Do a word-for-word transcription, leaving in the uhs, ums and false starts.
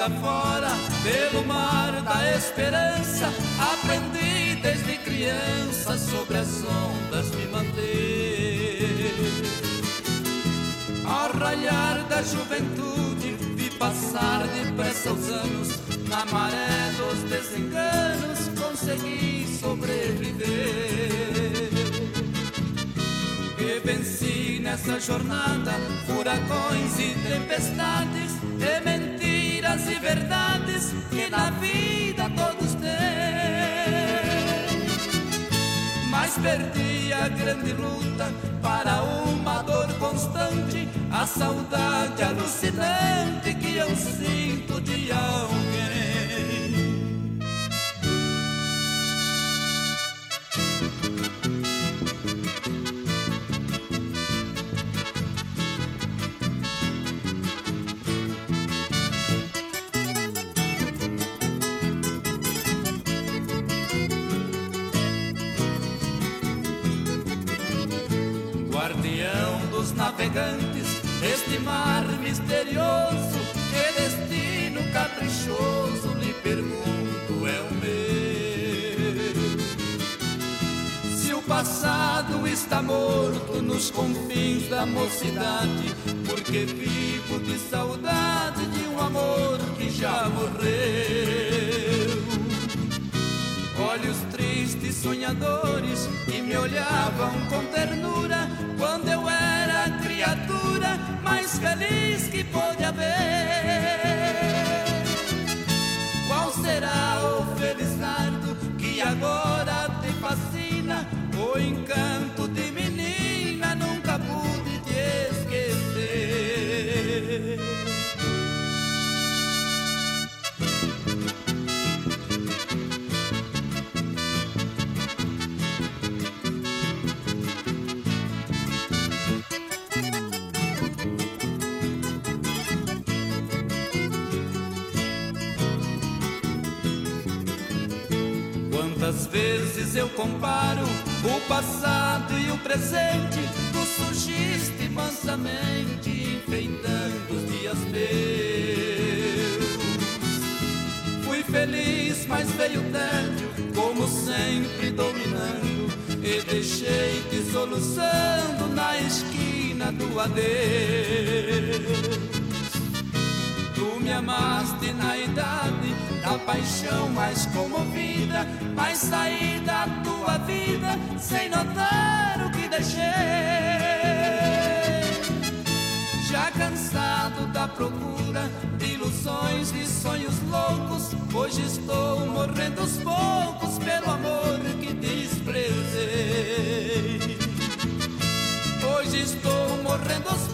afora, pelo mar da esperança, aprendi desde criança sobre as ondas me manter. Ao raiar da juventude vi passar depressa os anos, na maré dos desenganos consegui sobreviver. E venci nessa jornada furacões e tempestades, e mentiras e verdades que na vida todos têm. Mas perdi a grande luta para uma dor constante, a saudade alucinante que eu sinto de alguém. Guardião dos navegantes, este mar misterioso, que destino caprichoso, lhe pergunto, é o meu? Se o passado está morto nos confins da mocidade, porque vivo de saudade de um amor que já morreu. Olhos tristes, sonhadores, que me olhavam com ternura quando eu era criatura mais feliz que pôde haver. Qual será o felizardo que agora te fascina? O encanto de menina nunca pude te esquecer. Quantas vezes eu comparo o passado e o presente, tu surgiste mansamente enfeitando os dias meus. Fui feliz, mas veio o tédio, como sempre dominando, e deixei-te soluçando na esquina do adeus. Tu me amaste na idade da paixão mais comovida, mas saí da tua vida sem notar o que deixei. Já cansado da procura de ilusões e sonhos loucos, hoje estou morrendo aos poucos pelo amor que desprezei. Hoje estou morrendo aos